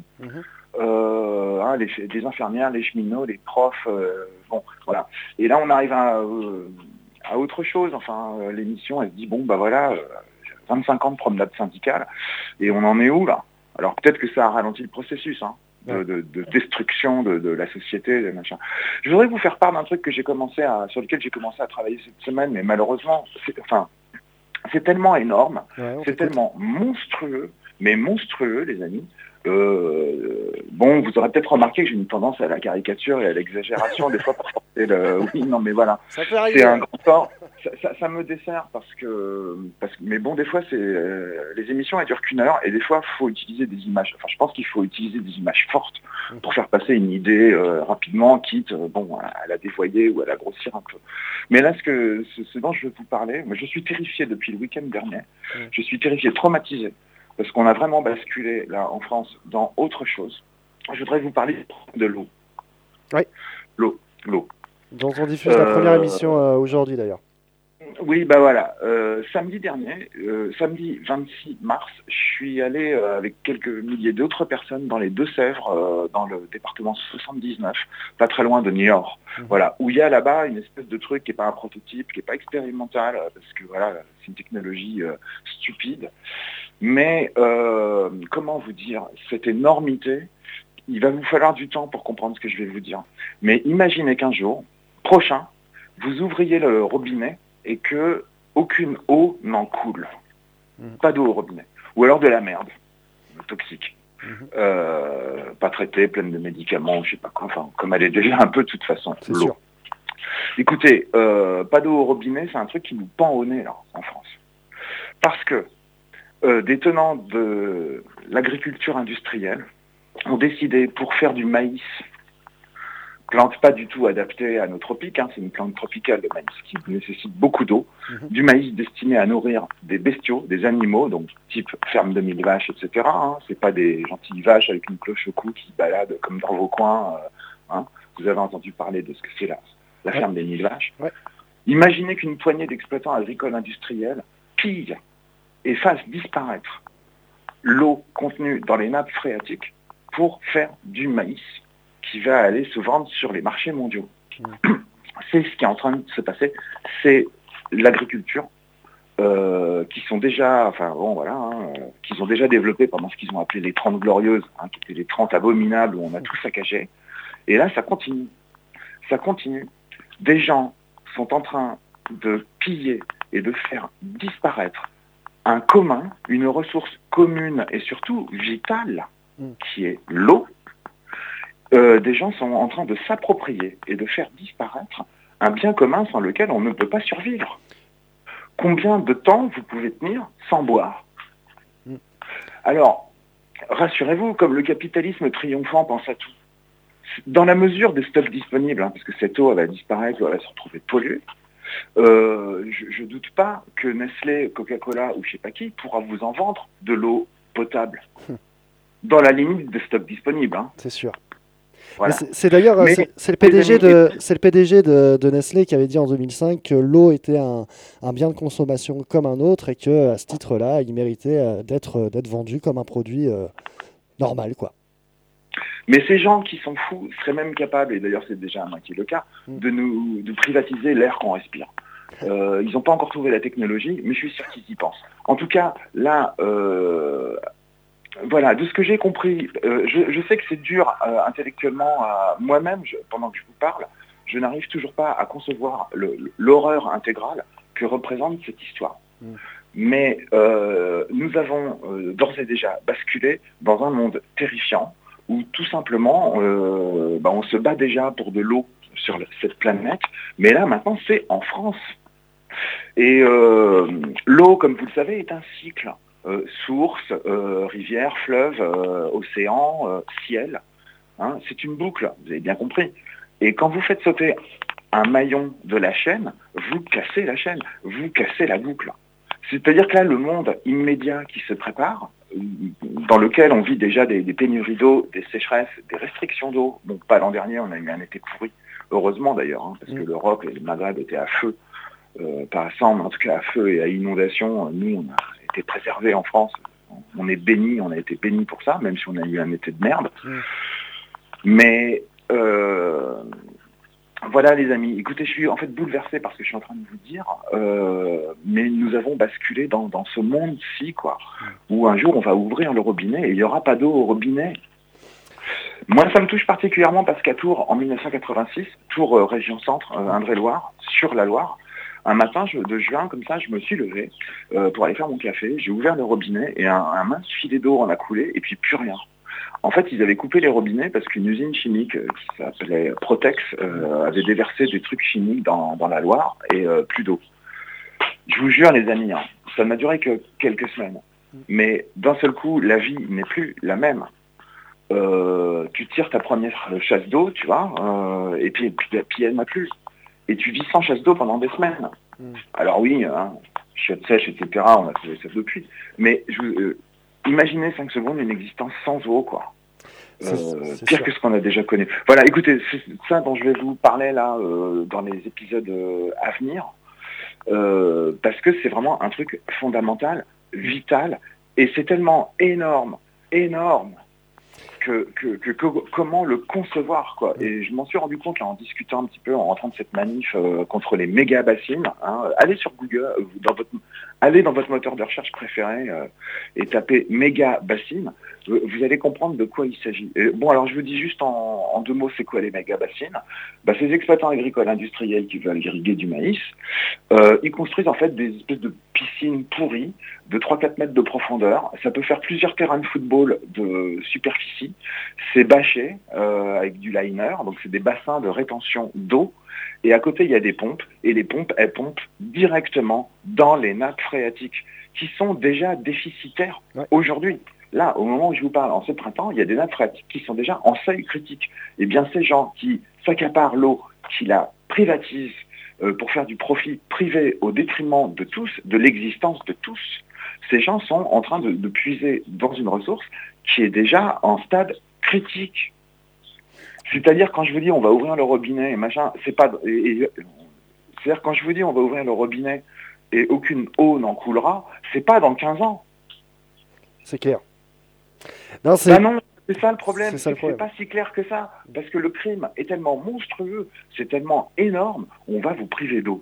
Les infirmières, les cheminots, les profs, bon, voilà. Et là, on arrive à autre chose. Enfin, l'émission, elle se dit, bon, bah voilà, 25 ans de promenade syndicale, et on en est où, là? Alors, peut-être que ça a ralenti le processus, de destruction de la société, de machin. Je voudrais vous faire part d'un truc sur lequel j'ai commencé à travailler cette semaine, mais malheureusement, c'est tellement énorme, c'est tellement monstrueux, les amis. Bon, vous aurez peut-être remarqué que j'ai une tendance à la caricature et à l'exagération des fois pour porter le... Oui, non, mais voilà. Ça peut arriver. C'est un grand temps. Ça me dessert parce que... Mais bon, des fois, les émissions, elles durent qu'une heure et des fois, il faut utiliser des images. Enfin, je pense qu'il faut utiliser des images fortes pour faire passer une idée rapidement, quitte à la dévoyer ou à la grossir un peu. Mais là, ce dont je veux vous parler, moi, je suis terrifié depuis le week-end dernier. Je suis terrifié, traumatisé. Parce qu'on a vraiment basculé, là, en France, dans autre chose. Je voudrais vous parler de l'eau. Oui. L'eau. Dont on diffuse la première émission aujourd'hui, d'ailleurs. Oui, bah voilà. Samedi dernier, samedi 26 mars, je suis allé avec quelques milliers d'autres personnes dans les Deux-Sèvres, dans le département 79, pas très loin de Niort. Voilà, où il y a là-bas une espèce de truc qui n'est pas un prototype, qui n'est pas expérimental, parce que voilà, c'est une technologie stupide. Mais comment vous dire, cette énormité, il va vous falloir du temps pour comprendre ce que je vais vous dire. Mais imaginez qu'un jour prochain, vous ouvriez le robinet et que aucune eau n'en coule. Pas d'eau au robinet. Ou alors de la merde, toxique. Pas traitée, pleine de médicaments, je sais pas quoi, enfin, comme elle est déjà un peu de toute façon, c'est l'eau. sûr. Écoutez, pas d'eau au robinet, c'est un truc qui nous pend au nez, là, en France. Parce que des tenants de l'agriculture industrielle ont décidé, pour faire du maïs, plante pas du tout adaptée à nos tropiques, c'est une plante tropicale de maïs qui nécessite beaucoup d'eau, du maïs destiné à nourrir des bestiaux, des animaux, donc type ferme de 1000 vaches, etc. C'est pas des gentilles vaches avec une cloche au cou qui baladent comme dans vos coins. Vous avez entendu parler de ce que c'est la ferme des 1000 vaches. Imaginez qu'une poignée d'exploitants agricoles industriels pillent et fassent disparaître l'eau contenue dans les nappes phréatiques pour faire du maïs qui va aller se vendre sur les marchés mondiaux. C'est ce qui est en train de se passer. C'est l'agriculture qu'ils ont déjà développé pendant ce qu'ils ont appelé les 30 glorieuses, qui étaient les 30 abominables où on a tout saccagé. Et là, ça continue. Ça continue. Des gens sont en train de piller et de faire disparaître un commun, une ressource commune et surtout vitale, qui est l'eau. Des gens sont en train de s'approprier et de faire disparaître un bien commun sans lequel on ne peut pas survivre. Combien de temps vous pouvez tenir sans boire? Alors, rassurez-vous, comme le capitalisme triomphant pense à tout, dans la mesure des stocks disponibles, parce que cette eau elle va disparaître, elle va se retrouver polluée, je ne doute pas que Nestlé, Coca-Cola ou je ne sais pas qui pourra vous en vendre de l'eau potable. Dans la limite des stocks disponibles. C'est sûr. Voilà. C'est d'ailleurs c'est le PDG de Nestlé qui avait dit en 2005 que l'eau était un bien de consommation comme un autre et que à ce titre-là, il méritait d'être vendu comme un produit normal, quoi. Mais ces gens qui sont fous seraient même capables, et d'ailleurs c'est déjà à moitié le cas, de privatiser l'air qu'on respire. Ils n'ont pas encore trouvé la technologie, mais je suis sûr qu'ils y pensent. En tout cas, là, voilà, de ce que j'ai compris, je sais que c'est dur intellectuellement, moi-même, pendant que je vous parle, je n'arrive toujours pas à concevoir l'horreur intégrale que représente cette histoire. Mais nous avons d'ores et déjà basculé dans un monde terrifiant où tout simplement on se bat déjà pour de l'eau sur cette planète, mais là maintenant c'est en France. Et l'eau, comme vous le savez, est un cycle. Source, rivière, fleuve, océan, ciel. Hein, c'est une boucle, vous avez bien compris. Et quand vous faites sauter un maillon de la chaîne, vous cassez la chaîne, vous cassez la boucle. C'est-à-dire que là, le monde immédiat qui se prépare, dans lequel on vit déjà des pénuries d'eau, des sécheresses, des restrictions d'eau. Donc pas l'an dernier, on a eu un été pourri, heureusement d'ailleurs, hein, parce que l'Europe et le Maghreb étaient à feu, pas à sang, mais en tout cas à feu et à inondation. Nous, on a été préservés en France. On est bénis, on a été bénis pour ça, même si on a eu un été de merde. Mais voilà les amis, écoutez, je suis en fait bouleversé par ce que je suis en train de vous dire, mais nous avons basculé dans ce monde-ci, quoi, où un jour on va ouvrir le robinet et il n'y aura pas d'eau au robinet. Moi ça me touche particulièrement parce qu'à Tours, en 1986, Tours région centre, Indre-et-Loire, sur la Loire, un matin de juin, comme ça, je me suis levé pour aller faire mon café, j'ai ouvert le robinet et un mince filet d'eau en a coulé et puis plus rien. En fait, ils avaient coupé les robinets parce qu'une usine chimique qui s'appelait Protex avait déversé des trucs chimiques dans la Loire et plus d'eau. Je vous jure, les amis, hein, ça n'a duré que quelques semaines. Mais d'un seul coup, la vie n'est plus la même. Tu tires ta première chasse d'eau, tu vois, et puis elle n'a plus. Et tu vis sans chasse d'eau pendant des semaines. Alors oui, hein, chiottes sèches, etc., on a trouvé ça depuis. Mais imaginez 5 secondes une existence sans eau, quoi. Pire que ce qu'on a déjà connu. Voilà, écoutez, c'est ça dont je vais vous parler là dans les épisodes à venir, parce que c'est vraiment un truc fondamental, vital, et c'est tellement énorme, comment le concevoir, quoi. Et je m'en suis rendu compte là en discutant un petit peu, en rentrant de cette manif contre les méga bassines. Hein. Allez sur Google, allez dans votre moteur de recherche préféré et tapez méga bassines. Vous allez comprendre de quoi il s'agit. Bon, alors je vous dis juste en 2 mots, c'est quoi les méga bassines? Ces exploitants agricoles industriels qui veulent irriguer du maïs, ils construisent en fait des espèces de piscines pourries de 3-4 mètres de profondeur. Ça peut faire plusieurs terrains de football de superficie. C'est bâché avec du liner, donc c'est des bassins de rétention d'eau. Et à côté, il y a des pompes, et les pompes, elles pompent directement dans les nappes phréatiques, qui sont déjà déficitaires aujourd'hui. Là, au moment où je vous parle, en ce printemps, il y a des nappes phréatiques qui sont déjà en seuil critique. Et bien, ces gens qui s'accaparent l'eau, qui la privatisent pour faire du profit privé au détriment de tous, de l'existence de tous, ces gens sont en train de puiser dans une ressource qui est déjà en stade critique. C'est-à-dire, quand je vous dis on va ouvrir le robinet et machin, c'est pas... c'est-à-dire, quand je vous dis on va ouvrir le robinet et aucune eau n'en coulera, c'est pas dans 15 ans. C'est clair. Non, c'est ça le problème. C'est pas si clair que ça. Parce que le crime est tellement monstrueux, c'est tellement énorme, on va vous priver d'eau.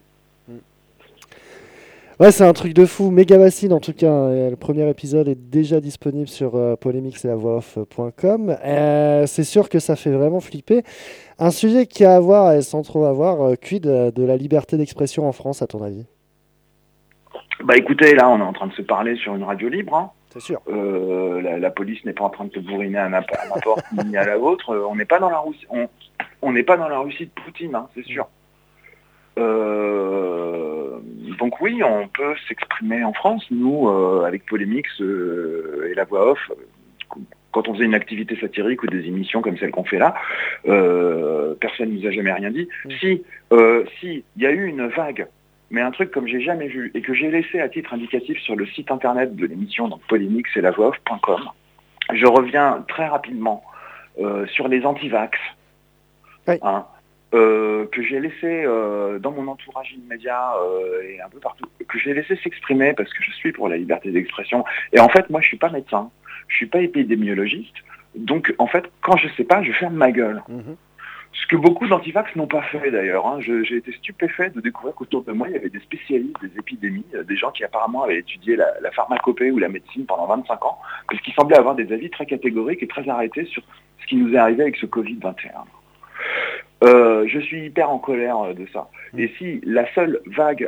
Ouais, c'est un truc de fou. Méga bassine, en tout cas. Le premier épisode est déjà disponible sur polémixetlavoixoff.com. C'est sûr que ça fait vraiment flipper. Un sujet qui a à voir, et sans trop avoir, quid de la liberté d'expression en France, à ton avis? Écoutez, là, on est en train de se parler sur une radio libre. Hein. C'est sûr. La police n'est pas en train de te bourriner à ma porte ni à la vôtre. On n'est pas dans la Russie. On n'est pas dans la Russie de Poutine, hein, c'est sûr. Donc oui, on peut s'exprimer en France, nous, avec Polémix et la voix off, quand on faisait une activité satirique ou des émissions comme celle qu'on fait là, personne ne nous a jamais rien dit. Si, il y a eu une vague, mais un truc comme j'ai jamais vu, et que j'ai laissé à titre indicatif sur le site internet de l'émission, donc Polémix et la voix off.com, je reviens très rapidement sur les anti-vax. Oui. Hein, que j'ai laissé dans mon entourage immédiat et un peu partout, que j'ai laissé s'exprimer parce que je suis pour la liberté d'expression. Et en fait, moi, je suis pas médecin, je suis pas épidémiologiste, donc en fait, quand je sais pas, je ferme ma gueule. Ce que beaucoup d'antivax n'ont pas fait d'ailleurs. Hein. J'ai été stupéfait de découvrir qu'autour de moi, il y avait des spécialistes des épidémies, des gens qui apparemment avaient étudié la pharmacopée ou la médecine pendant 25 ans, parce qu'ils semblaient avoir des avis très catégoriques et très arrêtés sur ce qui nous est arrivé avec ce Covid-21. Je suis hyper en colère de ça. Et si la seule vague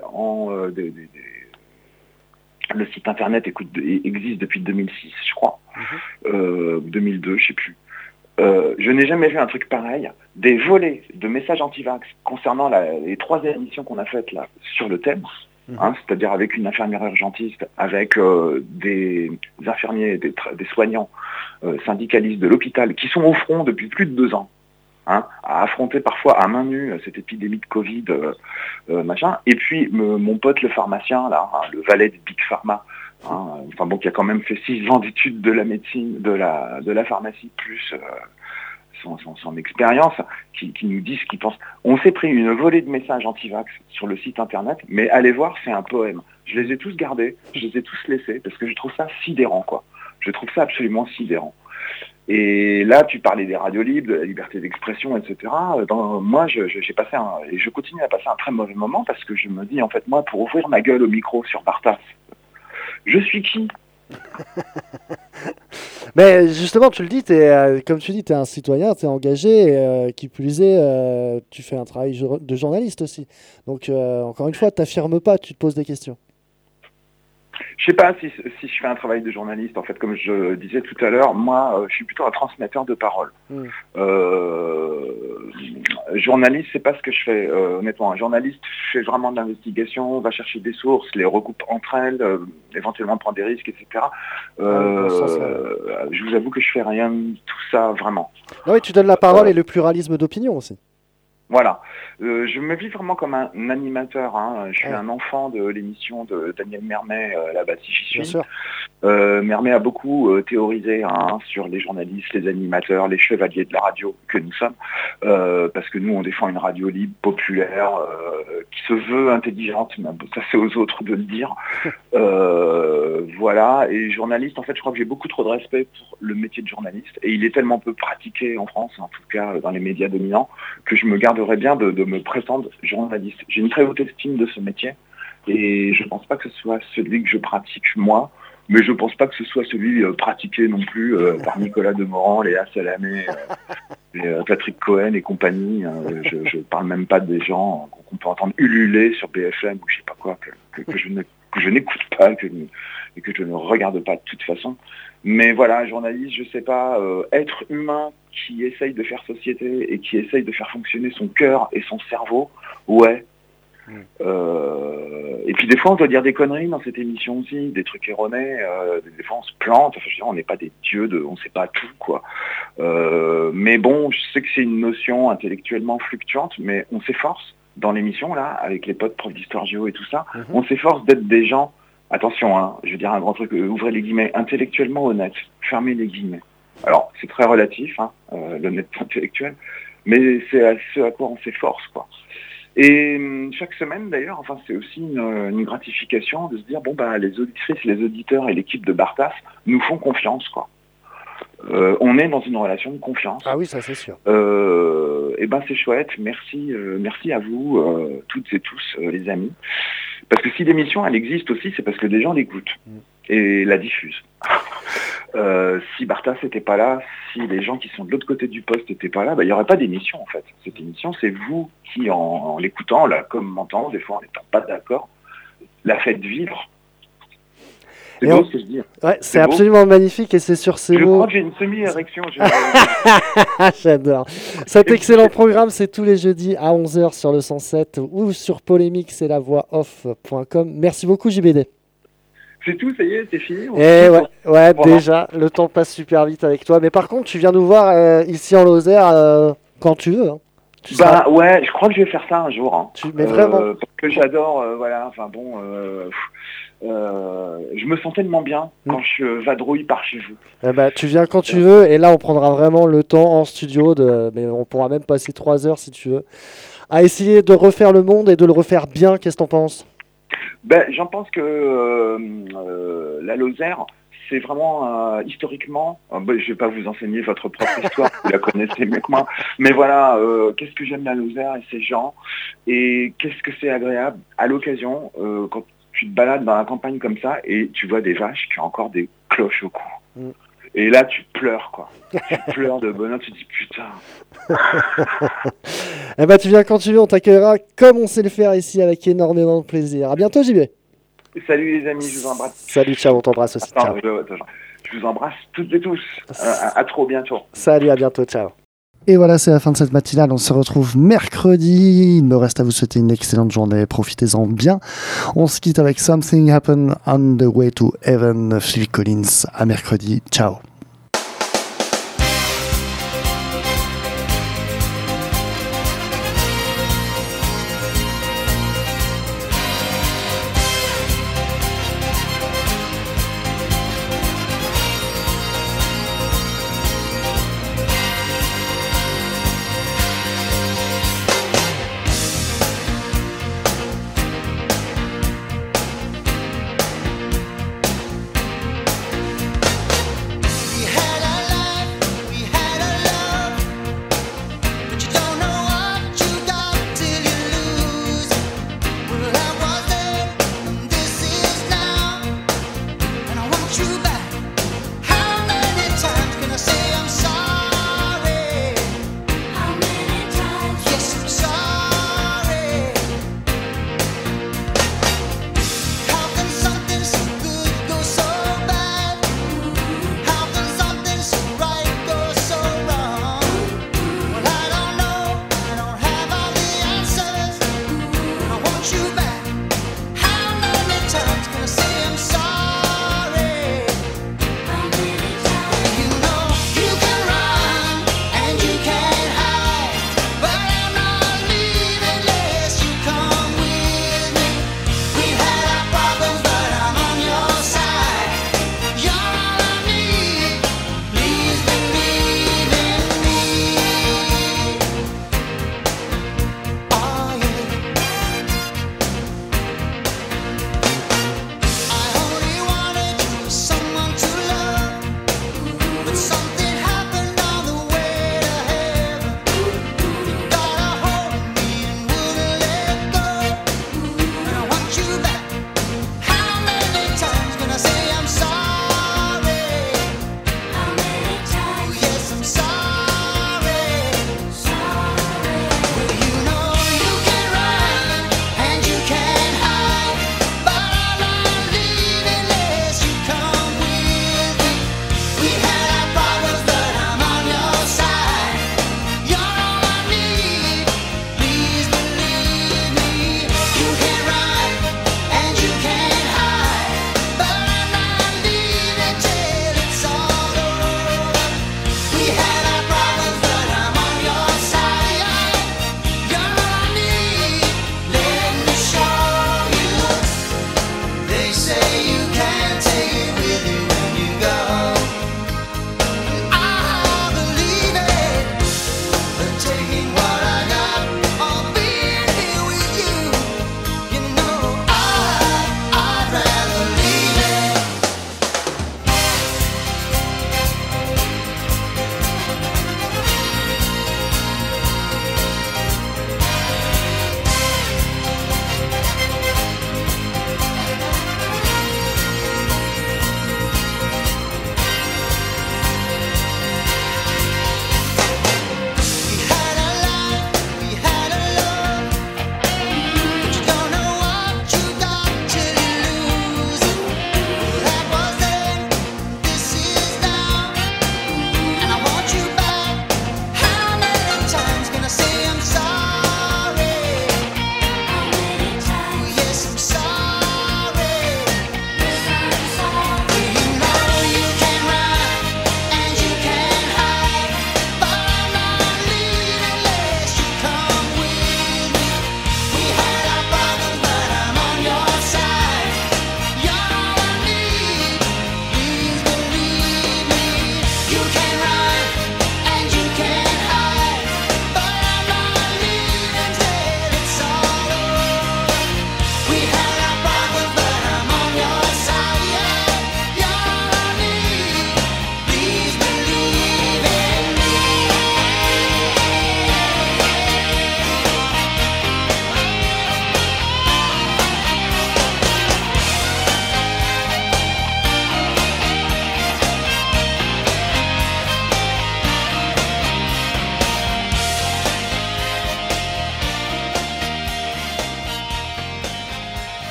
le site internet existe depuis 2006, je crois, 2002, je sais plus. Je n'ai jamais vu un truc pareil, des volets de messages anti-vax concernant les 3 émissions qu'on a faites là sur le thème, c'est-à-dire avec une infirmière urgentiste, avec des infirmiers, des soignants syndicalistes de l'hôpital qui sont au front depuis plus de 2 ans, à affronter parfois à main nue cette épidémie de Covid, machin. Et puis mon pote le pharmacien, là, le valet de Big Pharma, qui a quand même fait 6 ans d'études de la médecine, de la pharmacie, plus son expérience, qui nous dit ce qu'il pense. On s'est pris une volée de messages anti-vax sur le site internet, mais allez voir, c'est un poème. Je les ai tous gardés, je les ai tous laissés, parce que je trouve ça sidérant, quoi. Je trouve ça absolument sidérant. Et là, tu parlais des radios libres, de la liberté d'expression, etc. Moi, j'ai passé et je continue à passer un très mauvais moment, parce que je me dis, en fait, moi, pour ouvrir ma gueule au micro sur Bartas, je suis qui? Mais justement, tu le dis, comme tu dis, tu es un citoyen, tu es engagé, qui plus est, tu fais un travail de journaliste aussi. Donc, encore une fois, tu n'affirmes pas, tu te poses des questions. Je sais pas si je fais un travail de journaliste. En fait, comme je disais tout à l'heure, moi, je suis plutôt un transmetteur de parole. Journaliste, c'est pas ce que je fais, honnêtement. Un journaliste fait vraiment de l'investigation, va chercher des sources, les recoupe entre elles, éventuellement prend des risques, etc. Je vous avoue que je fais rien de tout ça, vraiment. Oui, tu donnes la parole et le pluralisme d'opinion aussi. Voilà. Je me vis vraiment comme un animateur. Je suis un enfant de l'émission de Daniel Mermet, là-bas si j'y suis. Bien sûr. Mermet a beaucoup théorisé sur les journalistes, les animateurs, les chevaliers de la radio que nous sommes, parce que nous on défend une radio libre, populaire, qui se veut intelligente, mais ça c'est aux autres de le dire. Voilà, et journaliste, en fait je crois que j'ai beaucoup trop de respect pour le métier de journaliste, et il est tellement peu pratiqué en France, en tout cas dans les médias dominants, que je me garderais bien de me prétendre journaliste. J'ai une très haute estime de ce métier, et je pense pas que ce soit celui que je pratique moi, mais je pense pas que ce soit celui pratiqué non plus par Nicolas Demorand, Léa Salamé, Patrick Cohen et compagnie. Je parle même pas des gens qu'on peut entendre ululer sur BFM ou je sais pas quoi, que je n'écoute pas et que je ne regarde pas de toute façon. Mais voilà, journaliste, je sais pas, être humain qui essaye de faire société et qui essaye de faire fonctionner son cœur et son cerveau, ouais. Et puis des fois on doit dire des conneries dans cette émission aussi, des trucs erronés, des fois on se plante, enfin, je veux dire, on n'est pas des dieux, on sait pas tout quoi. Mais bon, je sais que c'est une notion intellectuellement fluctuante, mais on s'efforce dans l'émission là, avec les potes profs d'histoire géo et tout ça, on s'efforce d'être des gens, attention, je veux dire un grand truc, ouvrez les guillemets, intellectuellement honnêtes, fermez les guillemets. Alors c'est très relatif, l'honnêteté intellectuelle, mais c'est à ce à quoi on s'efforce quoi. Et chaque semaine d'ailleurs, enfin c'est aussi une gratification de se dire les auditrices, les auditeurs et l'équipe de Bartas nous font confiance quoi. On est dans une relation de confiance. Ah oui, ça c'est sûr. Et c'est chouette. Merci à vous toutes et tous les amis. Parce que si l'émission elle existe aussi, c'est parce que des gens l'écoutent et la diffusent. Si Bartas n'était pas là, si les gens qui sont de l'autre côté du poste n'étaient pas là, il n'y aurait pas d'émission en fait. Cette émission, c'est vous qui en l'écoutant, la commentant, des fois en n'étant pas d'accord, la faites vivre. C'est beau ce que je dis. Ouais, c'est absolument magnifique et c'est sur ces mots. Je crois que j'ai une semi-érection. J'adore. Cet excellent programme, c'est tous les jeudis à 11h sur le 107 ou sur polémique, c'est la voix off.com. Merci beaucoup JBD. C'est tout, ça y est, c'est fini. Ouais, déjà, le temps passe super vite avec toi. Mais par contre, tu viens nous voir ici en Lozère quand tu veux. Ouais, je crois que je vais faire ça un jour. Mais vraiment. Parce que j'adore, je me sens tellement bien quand je vadrouille par chez vous. Tu viens quand tu veux et là on prendra vraiment le temps en studio, mais on pourra même passer 3 heures si tu veux, à essayer de refaire le monde et de le refaire bien. Qu'est-ce que t'en penses ? J'en pense que la Lozère, c'est vraiment historiquement, je vais pas vous enseigner votre propre histoire, vous la connaissez mieux que moi, mais voilà, qu'est-ce que j'aime la Lozère et ses gens, et qu'est-ce que c'est agréable à l'occasion, quand tu te balades dans la campagne comme ça, et tu vois des vaches qui ont encore des cloches au cou. Et là, tu pleures, quoi. Tu pleures de bonheur, tu te dis putain. Eh ben, tu viens quand tu veux, on t'accueillera comme on sait le faire ici avec énormément de plaisir. À bientôt, JB. Salut les amis, je vous embrasse. Salut, ciao, on t'embrasse aussi. Attends, Ciao. je vous embrasse toutes et tous. À trop bientôt. Salut, à bientôt, ciao. Et voilà, c'est la fin de cette matinale. On se retrouve mercredi. Il me reste à vous souhaiter une excellente journée. Profitez-en bien. On se quitte avec Something Happened on the Way to Heaven, Phil Collins. À mercredi. Ciao. They say